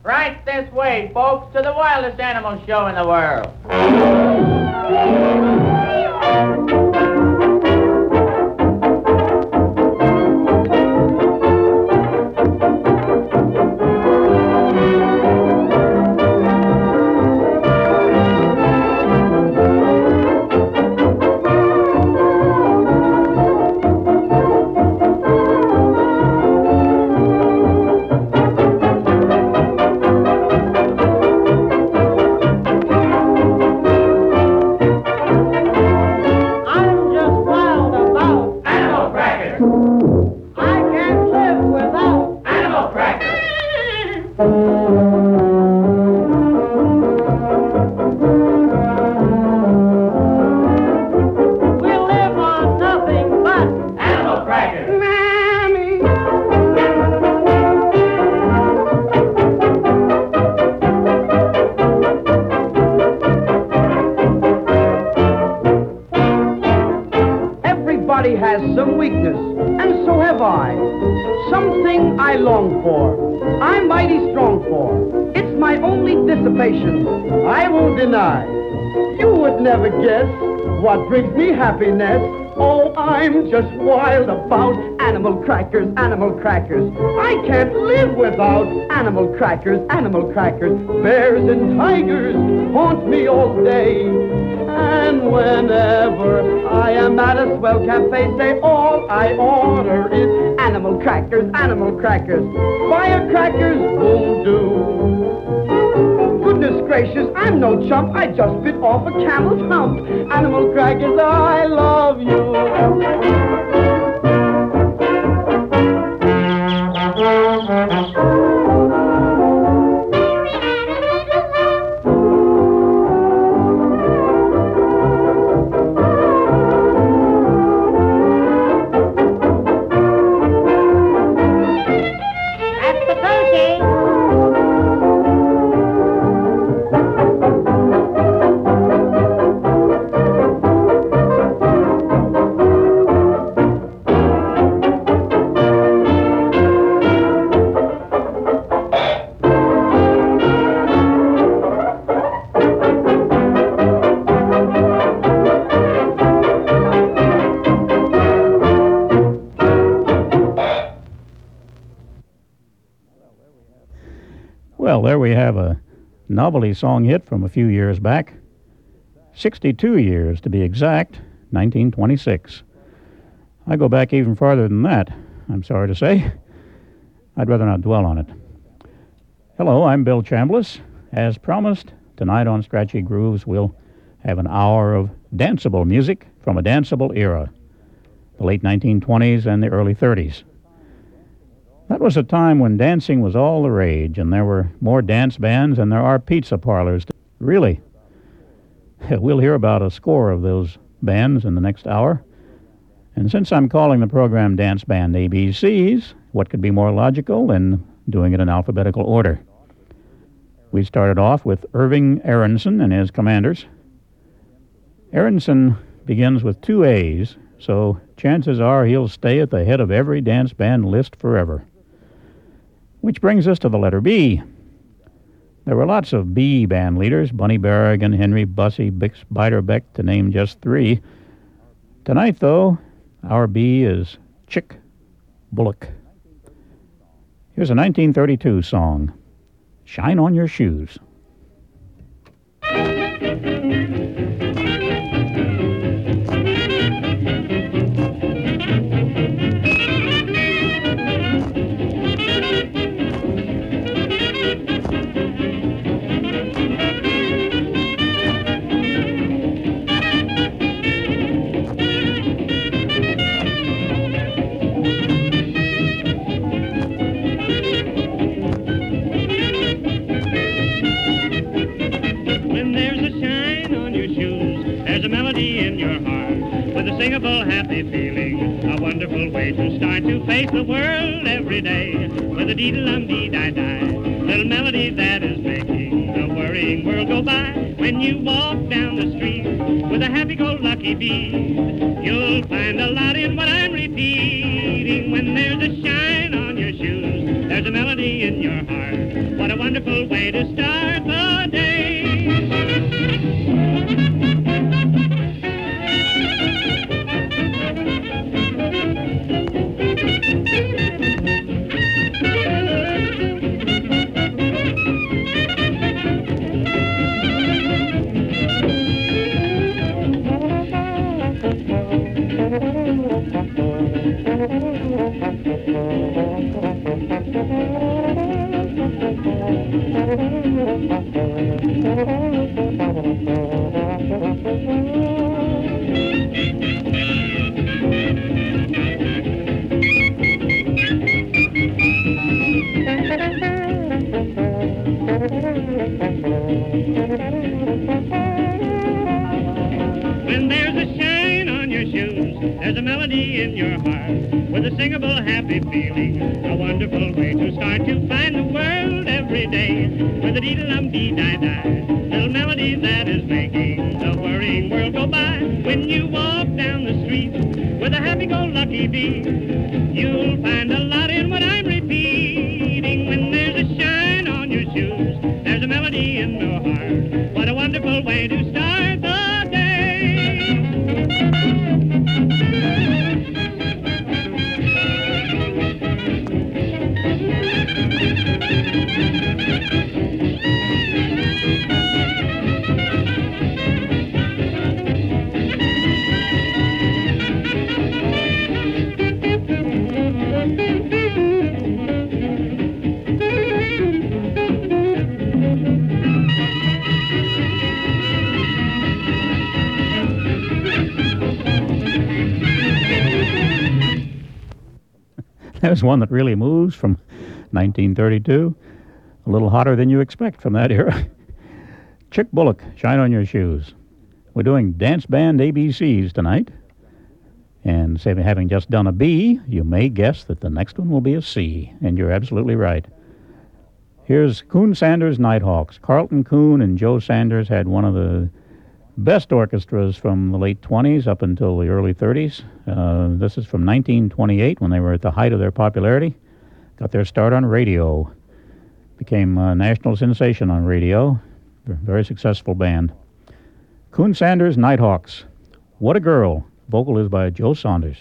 Right this way, folks, to the wildest animal show in the world. Has some weakness, and so have I. Something I long for, I'm mighty strong for. It's my only dissipation, I won't deny. You would never guess what brings me happiness. Oh, I'm just wild about animal crackers, animal crackers. I can't live without animal crackers, animal crackers. Bears and tigers haunt me all day. And whenever I am at a swell cafe, say all I order is animal crackers, animal crackers. Firecrackers won't do. Goodness gracious, I'm no chump, I just bit off a camel's hump. Animal crackers, I love you. Well, there we have a novelty song hit from a few years back. 62 years to be exact, 1926. I go back even farther than that, I'm sorry to say. I'd rather not dwell on it. Hello, I'm Bill Chambliss. As promised, tonight on Scratchy Grooves we'll have an hour of danceable music from a danceable era, the late 1920s and the early 30s. That was a time when dancing was all the rage, and there were more dance bands than there are pizza parlors. Really. We'll hear about a score of those bands in the next hour. And since I'm calling the program Dance Band ABCs, what could be more logical than doing it in alphabetical order? We started off with Irving Aronson and his Commanders. Aronson begins with 2 A's, so chances are he'll stay at the head of every dance band list forever. Which brings us to the letter B. There were lots of B band leaders, Bunny Berrigan, Henry Bussey, Bix Beiderbecke, to name just 3. Tonight, though, our B is Chick Bullock. Here's a 1932 song, Shine on Your Shoes. Singable, happy feeling, a wonderful way to start to face the world every day with a dee-dum-dee-die-die, little melody that is making the worrying world go by. When you walk down the street with a happy-go-lucky beat, you'll find a lot in what I'm repeating. When there's a shine on your shoes, there's a melody in your heart. What a wonderful way to start the day. When there's a shine on your shoes, there's a melody in your heart, with a singable happy feeling, a wonderful way to start to find the world every day, with a dee-dum-dee-die-die, little melody that is making the worrying world go by. When you walk down the street with a happy-go-lucky beat, you'll find a lot in what I'm repeating. When there's a shine on your shoes, there's a melody in the heart, what a wonderful way to start the day. There's one that really moves from 1932. A little hotter than you expect from that era. Chick Bullock, Shine on Your Shoes. We're doing dance band ABCs tonight. And say, having just done a B, you may guess that the next one will be a C. And you're absolutely right. Here's Coon Sanders Nighthawks. Carlton Coon and Joe Sanders had one of the best orchestras from the late 20s up until the early 30s. This is from 1928 when they were at the height of their popularity. Got their start on radio. Became a national sensation on radio. Very successful band. Coon Sanders Nighthawks. What a Girl. Vocal is by Joe Saunders.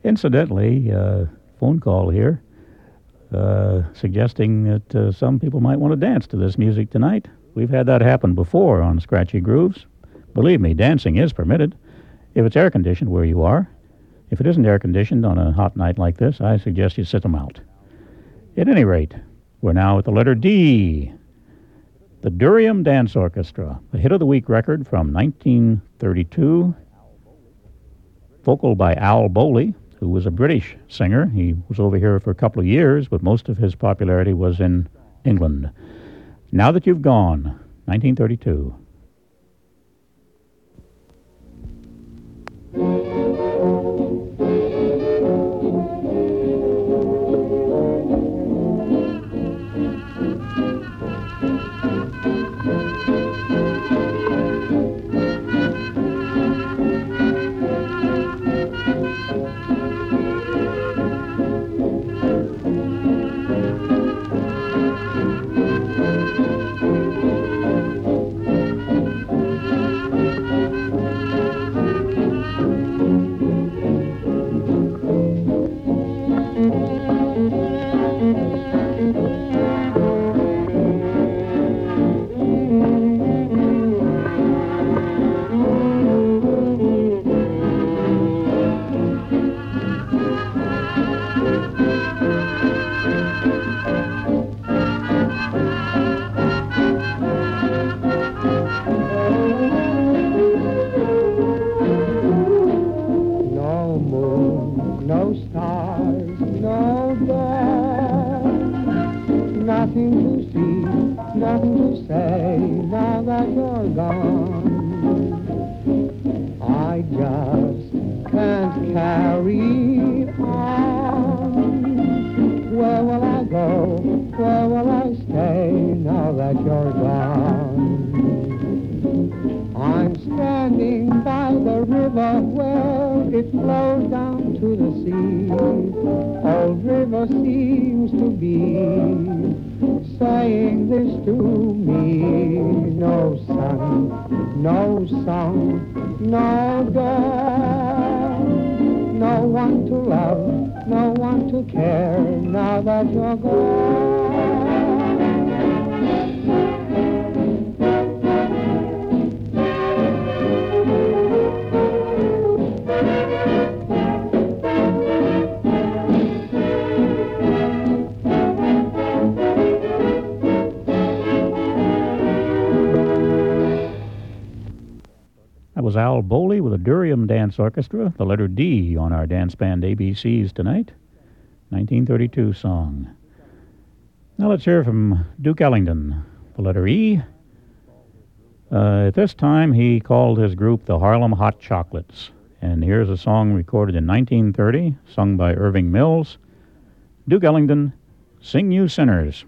Incidentally, phone call here suggesting that some people might want to dance to this music tonight. We've had that happen before on Scratchy Grooves. Believe me, dancing is permitted if it's air-conditioned where you are. If it isn't air-conditioned on a hot night like this, I suggest you sit them out. At any rate, we're now at the letter D. The Durium Dance Orchestra, a hit of the week record from 1932, vocal by Al Bowley, who was a British singer. He was over here for a couple of years, but most of his popularity was in England. Now That You've Gone, 1932. Was Al Bowley with the Durium Dance Orchestra, the letter D on our dance band ABCs tonight. 1932 song. Now let's hear from Duke Ellington, the letter E. At this time, he called his group the Harlem Hot Chocolates. And here's a song recorded in 1930, sung by Irving Mills. Duke Ellington, Sing You Sinners.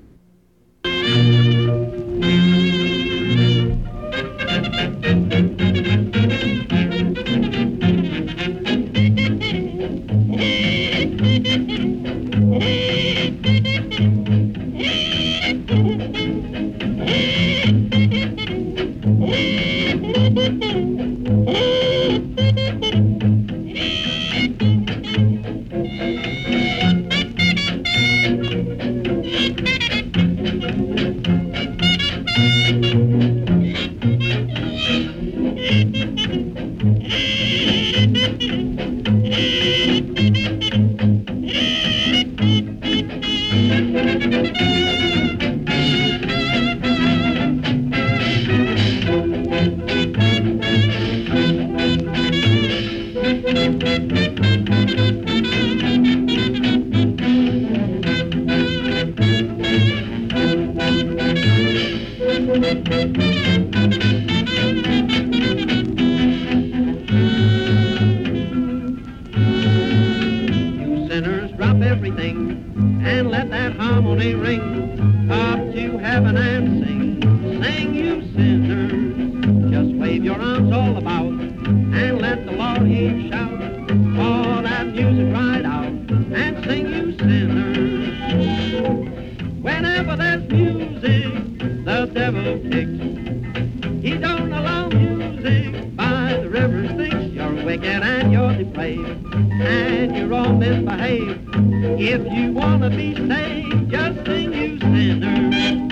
Wicked and you're depraved, and and you're all misbehaved. If you wanna be saved, just sing, you sinner.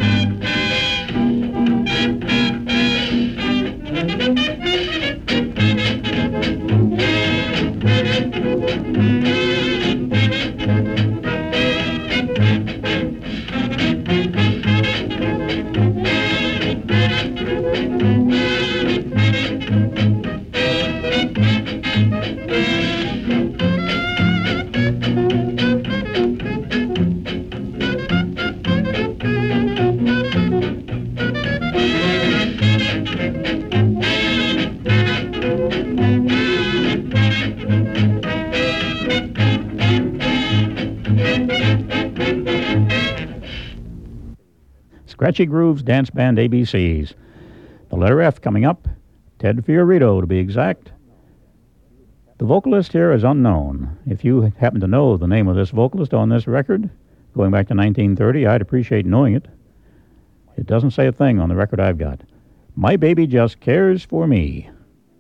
Scratchy Grooves Dance Band ABCs. The letter F coming up, Ted Fiorito to be exact. The vocalist here is unknown. If you happen to know the name of this vocalist on this record, going back to 1930, I'd appreciate knowing it. It doesn't say a thing on the record I've got. My Baby Just Cares for Me.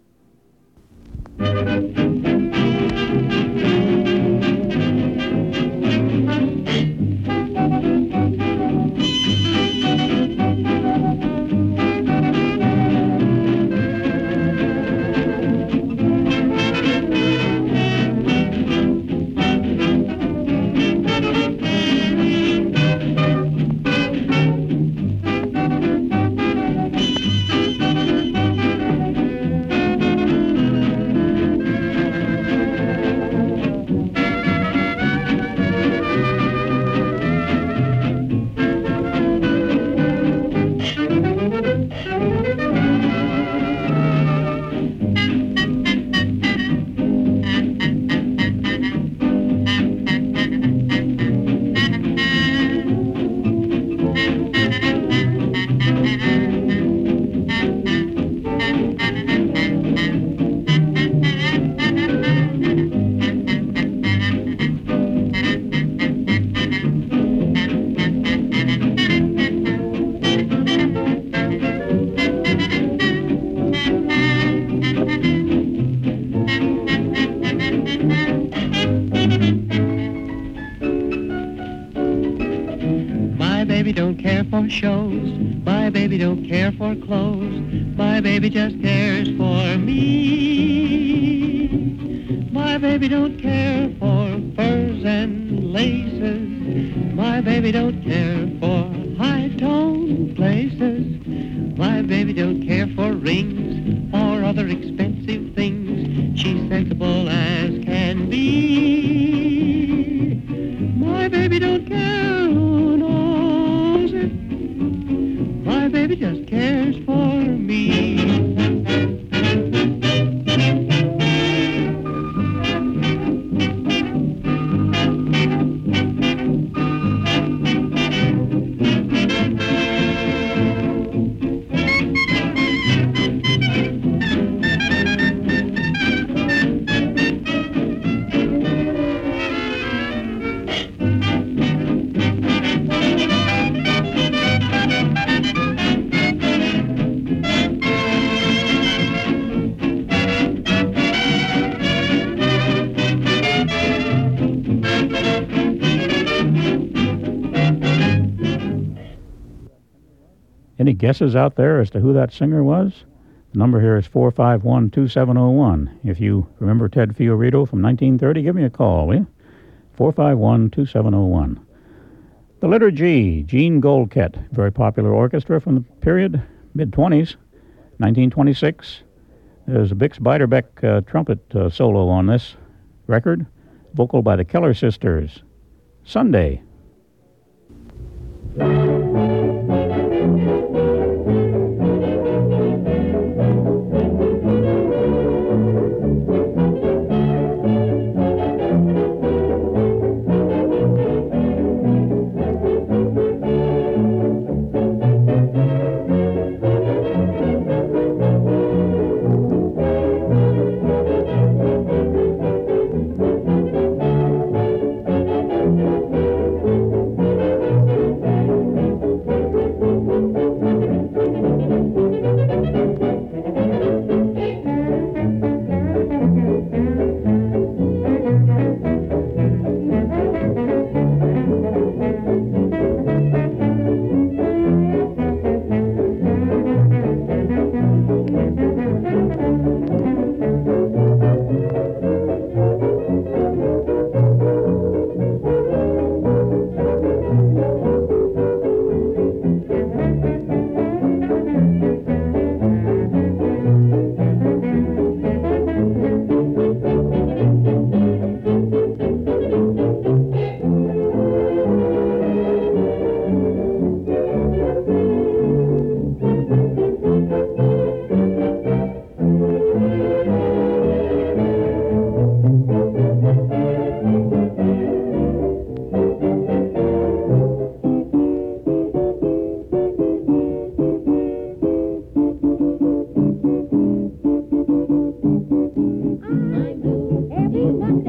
Shows. My baby don't care for clothes. My baby just cares for me. My baby don't care for furs and laces. My baby don't care for high-toned places. My baby don't care for rings or other expensive things. She's sensible as can be. My baby don't care who knows it. My baby just cares for me. Any guesses out there as to who that singer was? The number here is 451-2701. If you remember Ted Fiorito from 1930, give me a call, will you? 451-2701. The letter G, Gene Goldkett, very popular orchestra from the period, mid-20s, 1926. There's a Bix Beiderbecke trumpet solo on this record, vocal by the Keller Sisters. Sunday.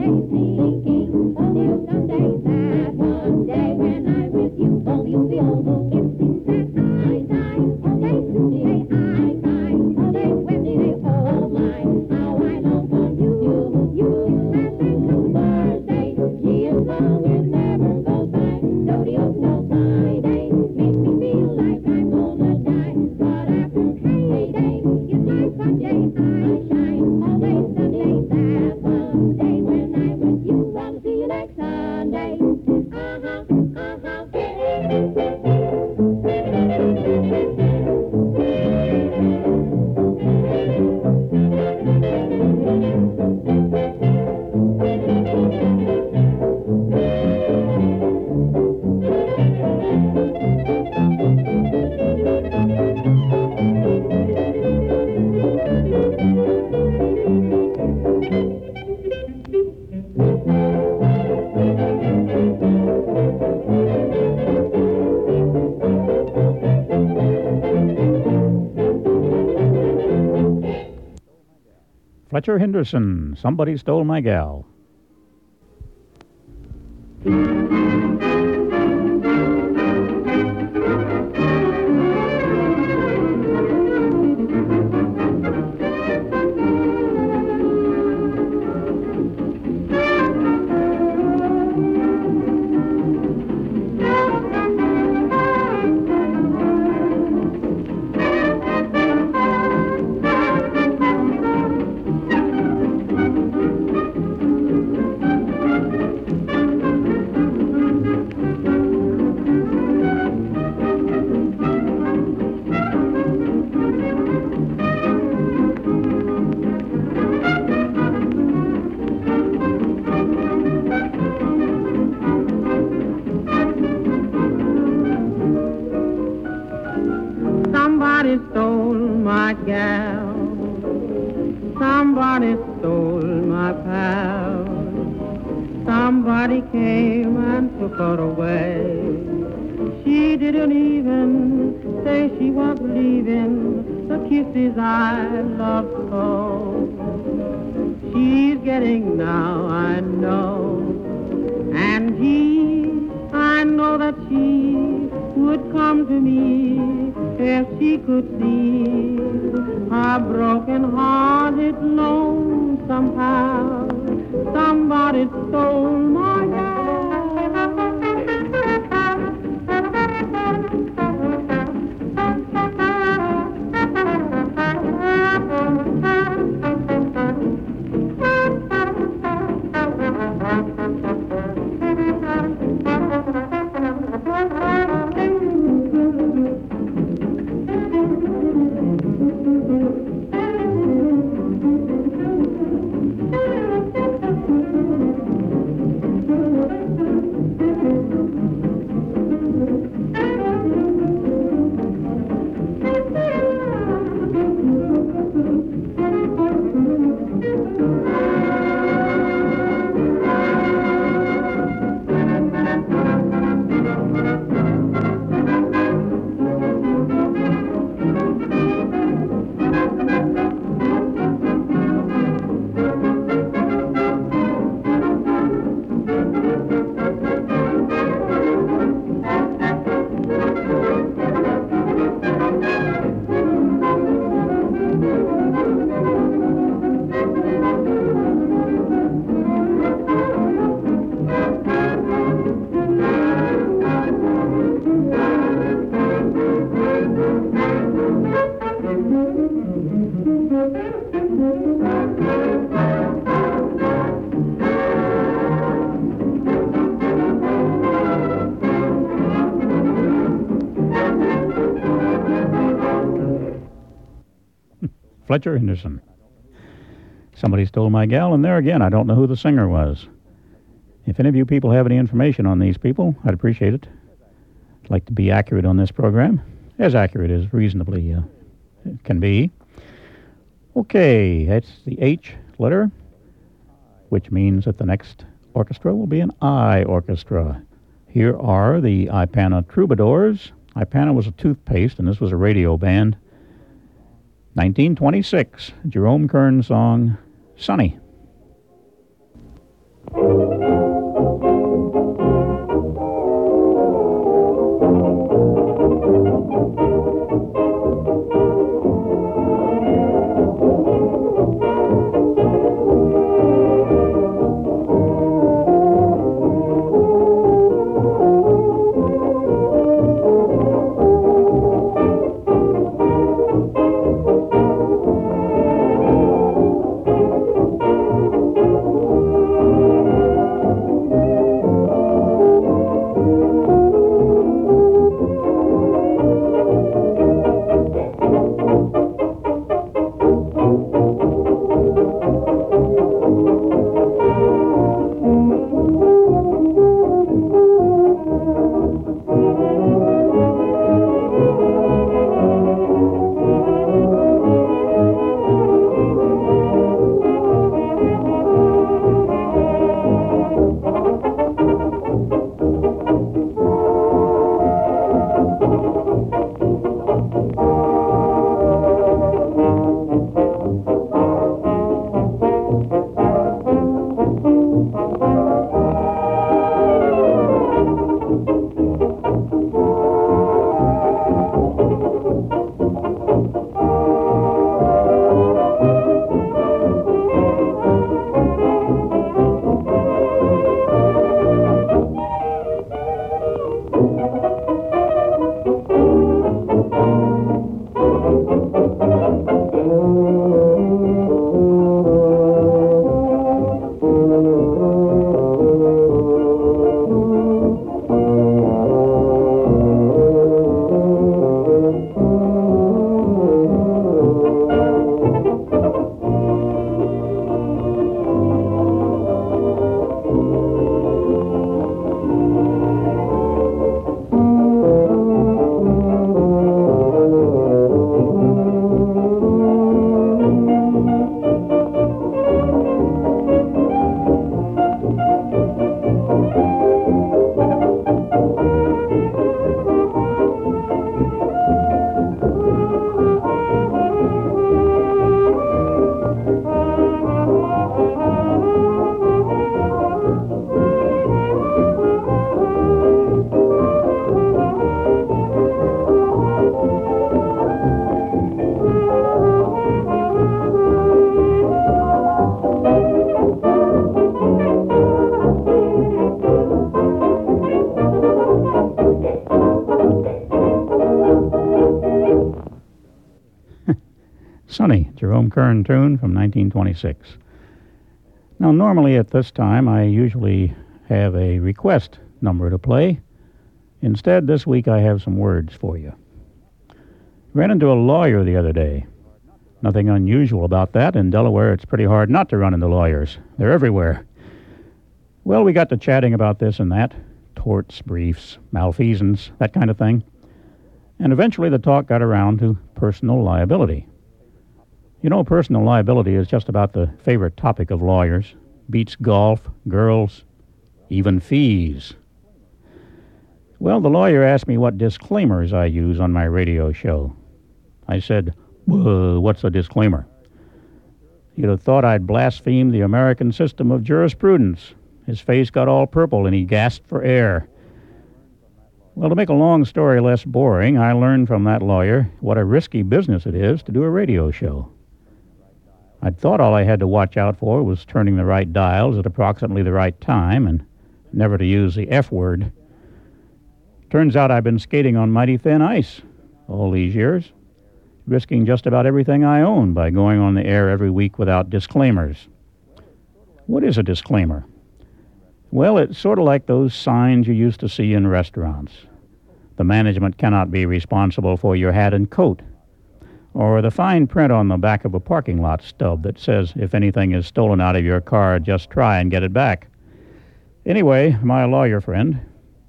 Fletcher Henderson, Somebody Stole My Gal. Somebody stole my gal. Somebody stole my pal. Somebody came and took her away. She didn't even say she was leaving the kisses I loved so. She's getting now, I know. And I know that she would come to me if she could see her broken-hearted lonesome pal. Somebody stole my gal. Fletcher Henderson. Somebody Stole My Gal, and there again, I don't know who the singer was. If any of you people have any information on these people, I'd appreciate it. I'd like to be accurate on this program, as accurate as reasonably can be. Okay, that's the H letter, which means that the next orchestra will be an I orchestra. Here are the Ipana Troubadours. Ipana was a toothpaste, and this was a radio band. 1926, Jerome Kern song, Sunny. Sonny, Jerome Kern tune from 1926. Now, normally at this time, I usually have a request number to play. Instead, this week I have some words for you. Ran into a lawyer the other day. Nothing unusual about that. In Delaware, it's pretty hard not to run into lawyers. They're everywhere. Well, we got to chatting about this and that. Torts, briefs, malfeasance, that kind of thing. And eventually the talk got around to personal liability. You know, personal liability is just about the favorite topic of lawyers. Beats golf, girls, even fees. Well, the lawyer asked me what disclaimers I use on my radio show. I said, what's a disclaimer? You'd have thought I'd blasphemed the American system of jurisprudence. His face got all purple and he gasped for air. Well, to make a long story less boring, I learned from that lawyer what a risky business it is to do a radio show. I'd thought all I had to watch out for was turning the right dials at approximately the right time and never to use the F word. Turns out I've been skating on mighty thin ice all these years, risking just about everything I own by going on the air every week without disclaimers. What is a disclaimer? Well, it's sort of like those signs you used to see in restaurants. The management cannot be responsible for your hat and coat. Or the fine print on the back of a parking lot stub that says, if anything is stolen out of your car, just try and get it back. Anyway, my lawyer friend,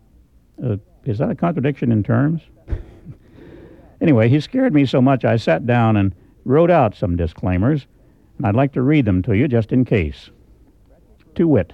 is that a contradiction in terms? Anyway, he scared me so much I sat down and wrote out some disclaimers, and I'd like to read them to you just in case. To wit,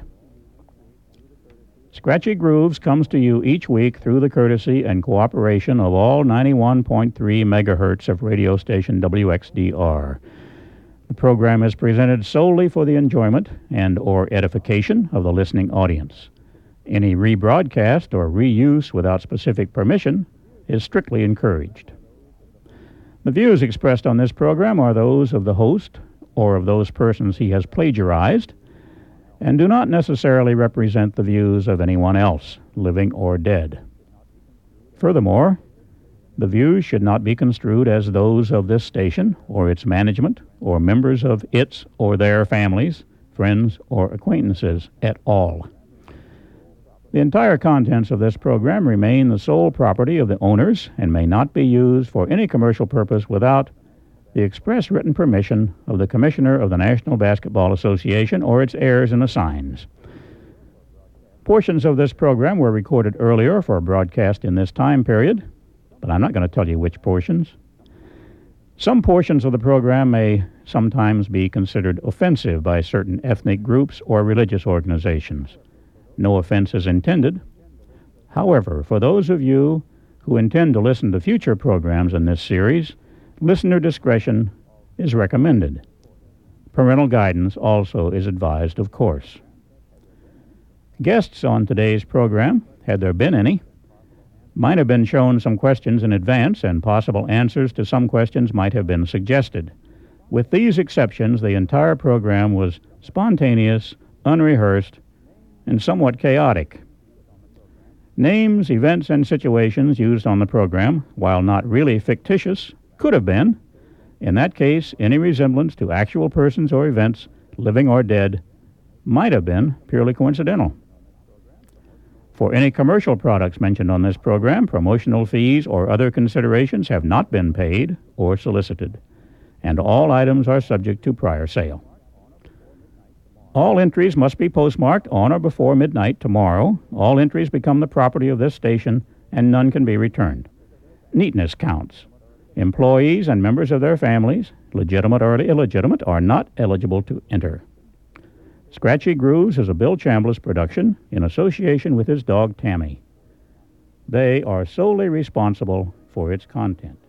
Scratchy Grooves comes to you each week through the courtesy and cooperation of all 91.3 megahertz of radio station WXDR. The program is presented solely for the enjoyment and or edification of the listening audience. Any rebroadcast or reuse without specific permission is strictly encouraged. The views expressed on this program are those of the host or of those persons he has plagiarized, and do not necessarily represent the views of anyone else, living or dead. Furthermore, the views should not be construed as those of this station or its management or members of its or their families, friends, or acquaintances at all. The entire contents of this program remain the sole property of the owners and may not be used for any commercial purpose without the express written permission of the Commissioner of the National Basketball Association or its heirs and assigns. Portions of this program were recorded earlier for broadcast in this time period, but I'm not going to tell you which portions. Some portions of the program may sometimes be considered offensive by certain ethnic groups or religious organizations. No offense is intended. However, for those of you who intend to listen to future programs in this series, listener discretion is recommended. Parental guidance also is advised, of course. Guests on today's program, had there been any, might have been shown some questions in advance, and possible answers to some questions might have been suggested. With these exceptions, the entire program was spontaneous, unrehearsed, and somewhat chaotic. Names, events, and situations used on the program, while not really fictitious, could have been. In that case, any resemblance to actual persons or events, living or dead, might have been purely coincidental. For any commercial products mentioned on this program, promotional fees or other considerations have not been paid or solicited, and all items are subject to prior sale. All entries must be postmarked on or before midnight tomorrow. All entries become the property of this station, and none can be returned. Neatness counts. Employees and members of their families, legitimate or illegitimate, are not eligible to enter. Scratchy Grooves is a Bill Chambliss production in association with his dog Tammy. They are solely responsible for its content.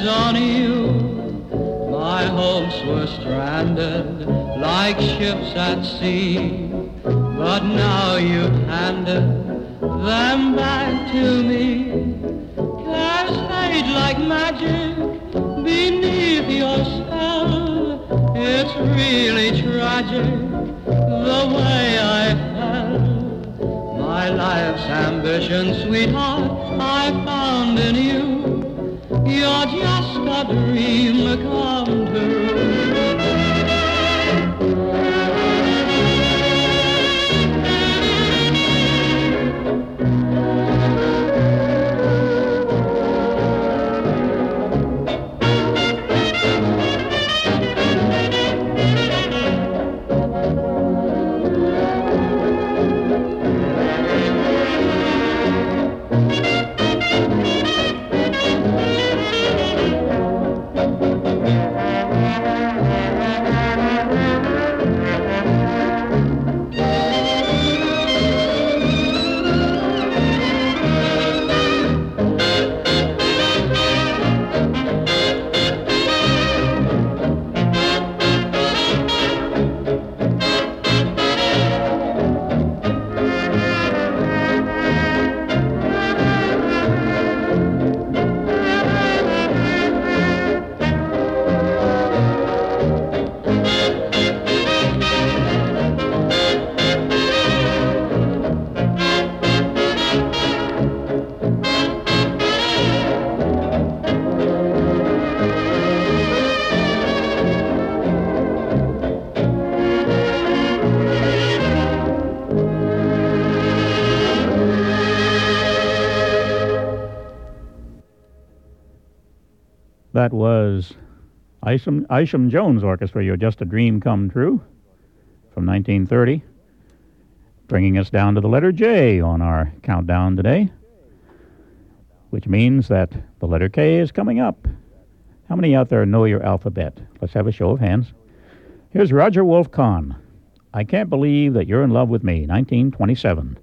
depends on you. My hopes were stranded like ships at sea, but now you've handed them back to me. Cares fade like magic beneath your spell. It's really tragic the way I fell. My life's ambition, sweetheart, I found in you. You're just a dream come true. That was Isham Jones Orchestra, You're Just a Dream Come True, from 1930, bringing us down to the letter J on our countdown today, which means that the letter K is coming up. How many out there know your alphabet? Let's have a show of hands. Here's Roger Wolf Kahn. I Can't Believe That You're in Love with Me, 1927.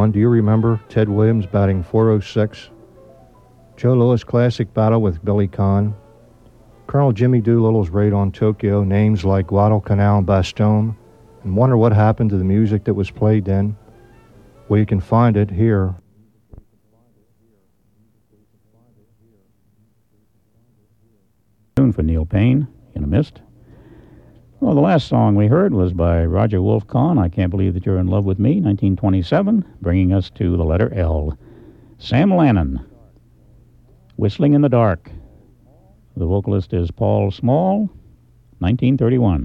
on, do you remember Ted Williams batting .406? Joe Louis' classic battle with Billy Conn. Colonel Jimmy Doolittle's raid on Tokyo, names like Guadalcanal and Bastogne, and wonder what happened to the music that was played then? Well, you can find it here. Tune for Neil Payne, In a Mist. Well, the last song we heard was by Roger Wolf Kahn, I Can't Believe That You're in Love With Me, 1927, bringing us to the letter L. Sam Lannon, Whistling in the Dark. The vocalist is Paul Small, 1931.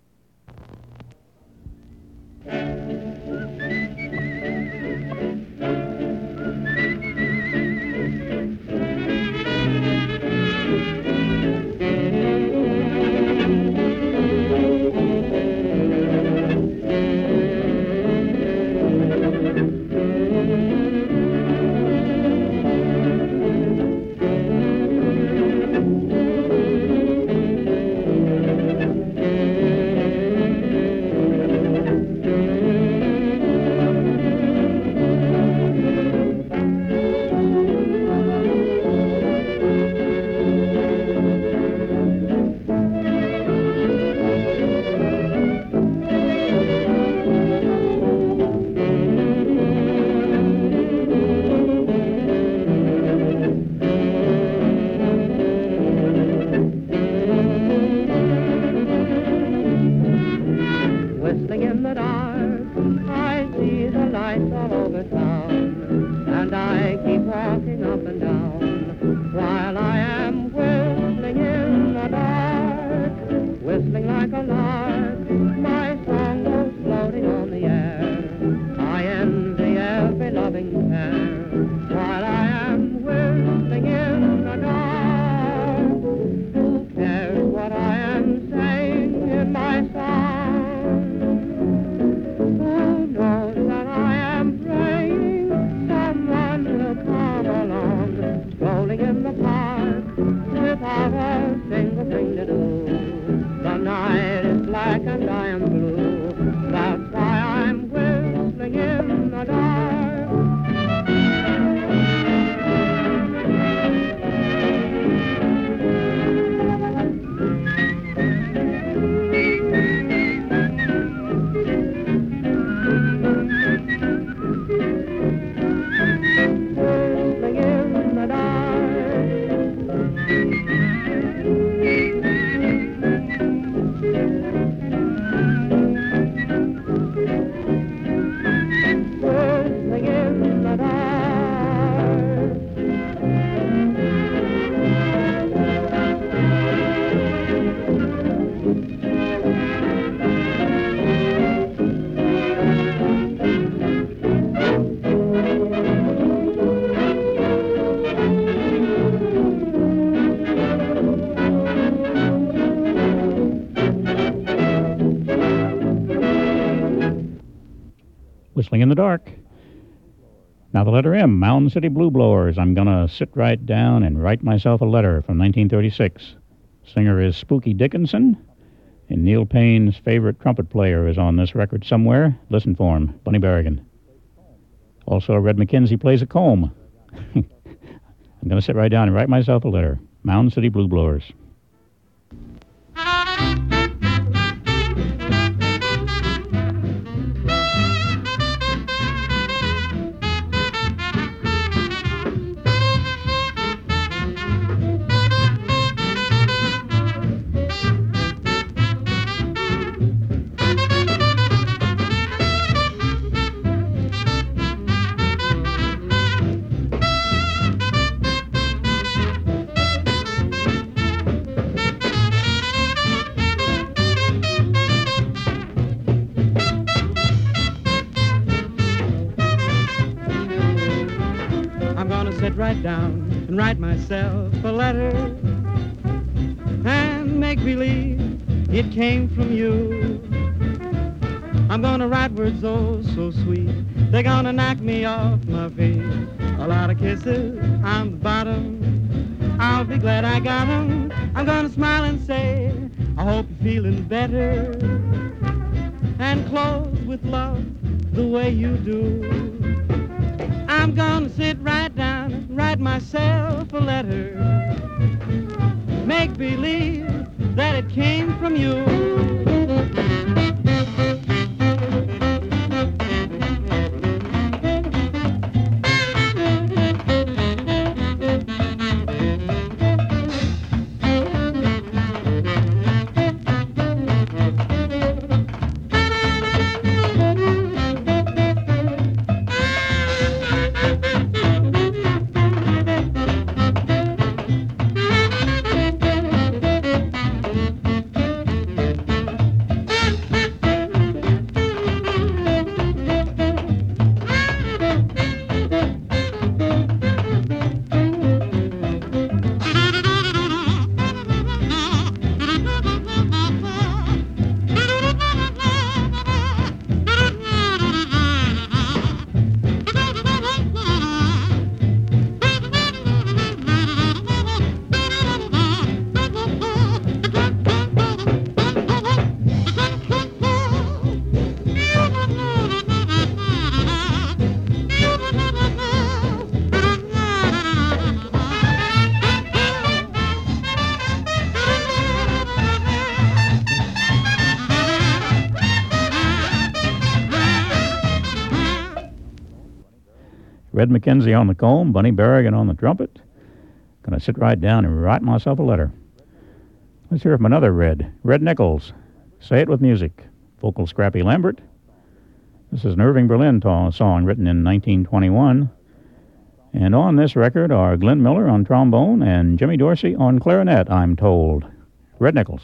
Whistling in the Dark. Now the letter M, Mound City Blue Blowers. I'm going to sit right down and write myself a letter from 1936. Singer is Spooky Dickinson, and Neil Payne's favorite trumpet player is on this record somewhere. Listen for him, Bunny Berrigan. Also, Red McKenzie plays a comb. I'm going to sit right down and write myself a letter. Mound City Blue Blowers. Right down and write myself a letter and make believe it came from you. I'm gonna write words oh so sweet, they're gonna knock me off my feet. A lot of kisses on the bottom, I'll be glad I got 'em. I'm gonna smile and say, I hope you're feeling better, and close with love the way you do. I'm gonna sit right down and write myself a letter. Make believe that it came from you. Red McKenzie on the comb, Bunny Berrigan on the trumpet. Gonna sit right down and write myself a letter. Let's hear from another Red, Red Nichols. Say It With Music. Vocal Scrappy Lambert. This is an Irving Berlin song written in 1921. And on this record are Glenn Miller on trombone and Jimmy Dorsey on clarinet, I'm told. Red Nichols.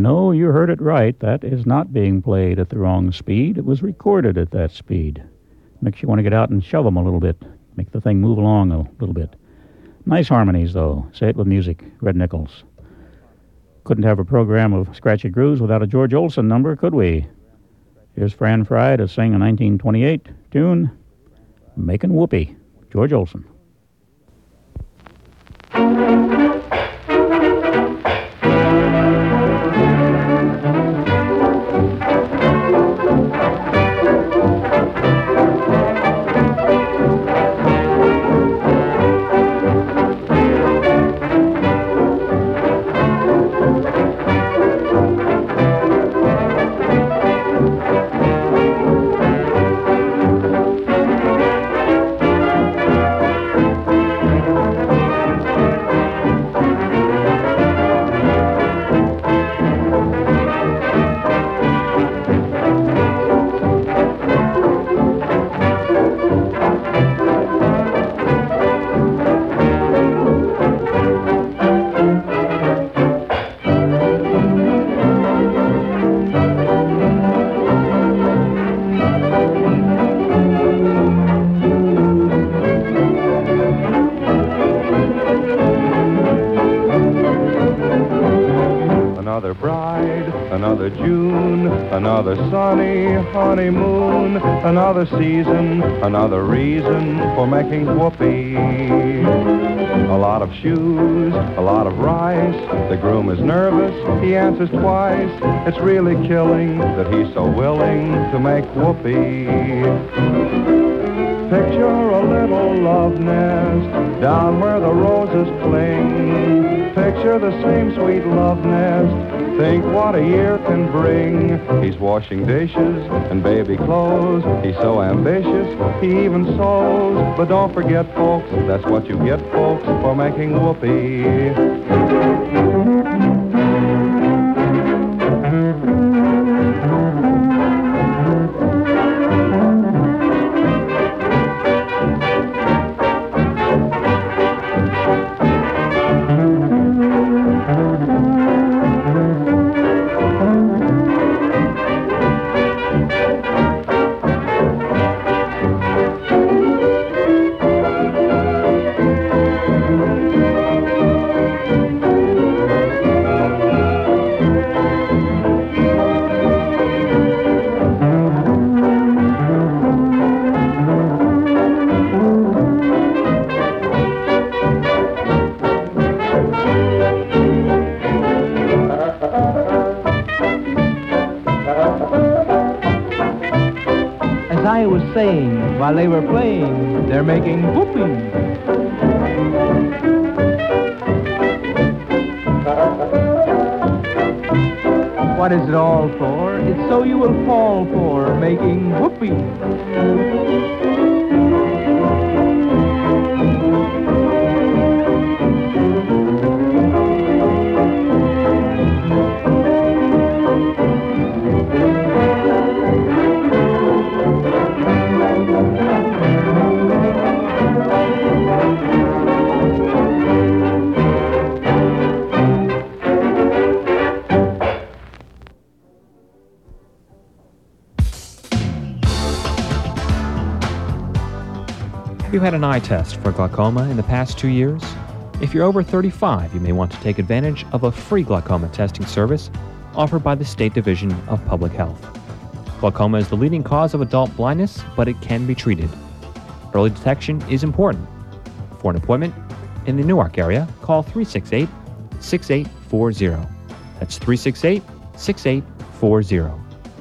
No, you heard it right. That is not being played at the wrong speed. It was recorded at that speed. Makes you want to get out and shove them a little bit. Make the thing move along a little bit. Nice harmonies, though. Say it with music. Red Nichols. Couldn't have a program of Scratchy Grooves without a George Olson number, could we? Here's Fran Fry to sing a 1928 tune, Makin' Whoopee. George Olson. Another bride, another June, another sunny honeymoon, another season, another reason for making whoopee. A lot of shoes, a lot of rice, the groom is nervous, he answers twice. It's really killing that he's so willing to make whoopee. Picture a little love nest down where the roses cling. Picture the same sweet love nest. Think what a year can bring. He's washing dishes and baby clothes. He's so ambitious, he even sews. But don't forget, folks, that's what you get, folks, for making whoopee. While they were playing, they're making whoopee. What is it all for? It's so you will fall for making whoopee. Have you had an eye test for glaucoma in the past 2 years? If you're over 35, you may want to take advantage of a free glaucoma testing service offered by the State Division of Public Health. Glaucoma is the leading cause of adult blindness, but it can be treated. Early detection is important. For an appointment in the Newark area, call 368-6840. That's 368-6840.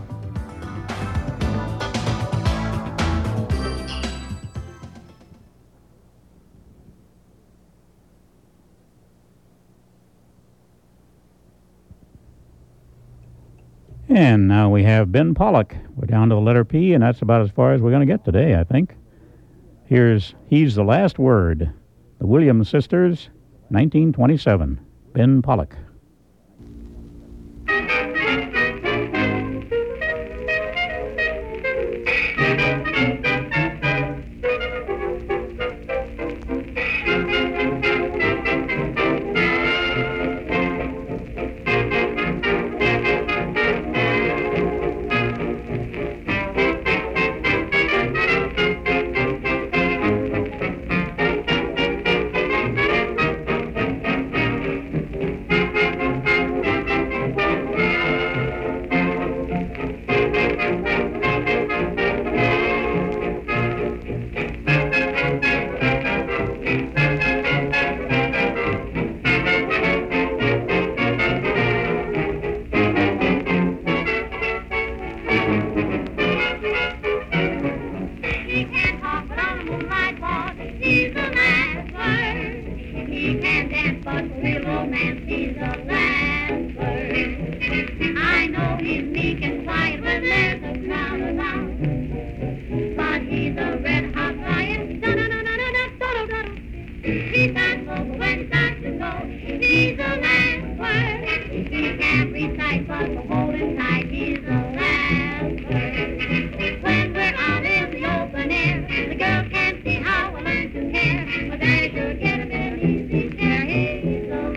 And now we have Ben Pollock. We're down to the letter P, and that's about as far as we're going to get today, I think. Here's He's the Last Word. The Williams Sisters, 1927. Ben Pollock. real romance, he's a Lasper. I know he's meek and quiet when there's a crowd around, but he's a red-hot lion. Da-da-da-da-da-da-da-da. He starts over when he starts to go. He's a Lasper. He can't recite, but for holding tight, he's a Lasper. When we're out in the open air, the girls can't see how we learn to care, but they sure get a bit of easy chair. He's a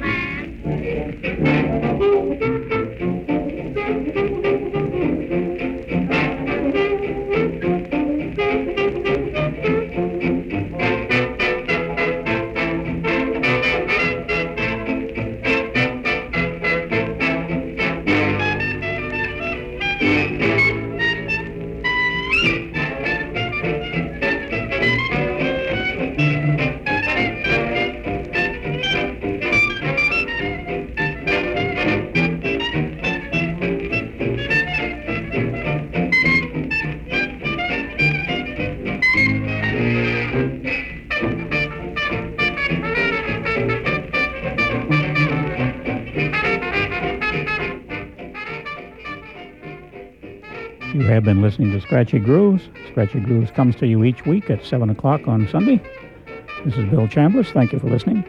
You have been listening to Scratchy Grooves. Scratchy Grooves comes to you each week at 7 o'clock on Sunday. This is Bill Chambliss. Thank you for listening.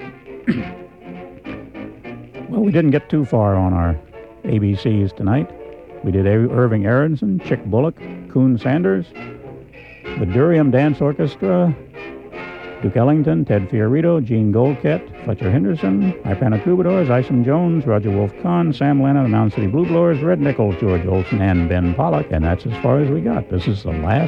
Well, we didn't get too far on our ABCs tonight. We did Irving Aronson, Chick Bullock, Coon Sanders, the Durium Dance Orchestra, Duke Ellington, Ted Fiorito, Gene Goldkett, Fletcher Henderson, Ipana Troubadours, Isom Jones, Roger Wolf Kahn, Sam Lennon, the Mound City Blue Blowers, Red Nichols, George Olson, and Ben Pollock, and that's as far as we got. This is the last